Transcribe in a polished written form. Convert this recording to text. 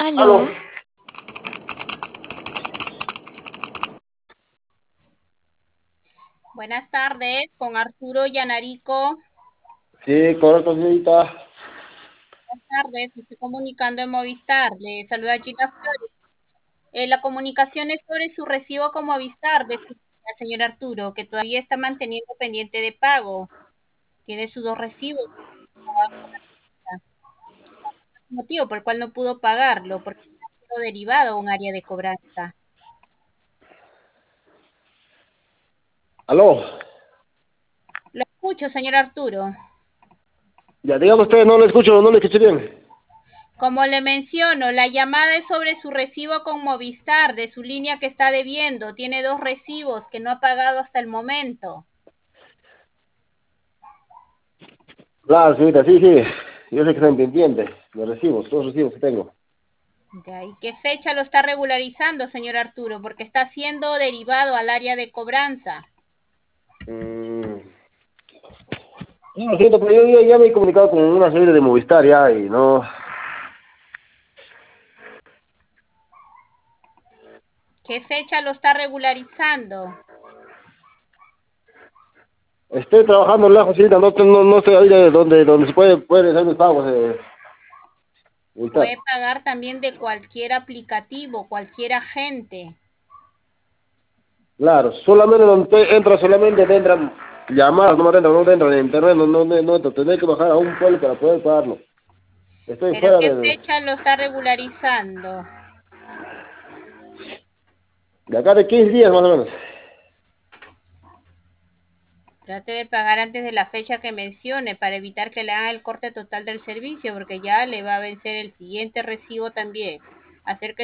Aló. Aló, Buenas tardes, con Arturo Yanarico. Sí, correcto, señorita. Buenas tardes, me estoy comunicando en Movistar. Le saluda Gina Flores. La comunicación es sobre su recibo con Movistar de su señor Arturo, que todavía está manteniendo pendiente de pago. Tiene sus dos recibos. Motivo por el cual no pudo pagarlo, porque ha sido derivado a un área de cobranza. Aló. Lo escucho, señor Arturo. Ya, dígame usted, no le escucho, no le escuché bien. Como le menciono, la llamada es sobre su recibo con Movistar, de su línea que está debiendo. Tiene dos recibos que no ha pagado hasta el momento. Claro, señorita, sí, sí. Yo sé que está pendiente. Los recibos, todos los recibos que tengo. Ya, ¿y qué fecha lo está regularizando, señor Arturo? Porque está siendo derivado al área de cobranza. Mm. No, señorita, pero yo ya me he comunicado con una serie de Movistar ya y no. ¿Qué fecha lo está regularizando? Estoy trabajando lejos, señorita, no estoy ahí de donde se puede hacer mis pagos de Movistar. Puede pagar también de cualquier aplicativo, cualquier agente. Claro, solamente donde usted entra, solamente te entran llamadas, no entran en internet, no entro. Tendré que bajar a un pueblo para poder pagarlo. Estoy ¿Pero fuera qué del. fecha lo está regularizando? De acá de 15 días más o menos. Trate de pagar antes de la fecha que mencione para evitar que le hagan el corte total del servicio, porque ya le va a vencer el siguiente recibo también. Hacer que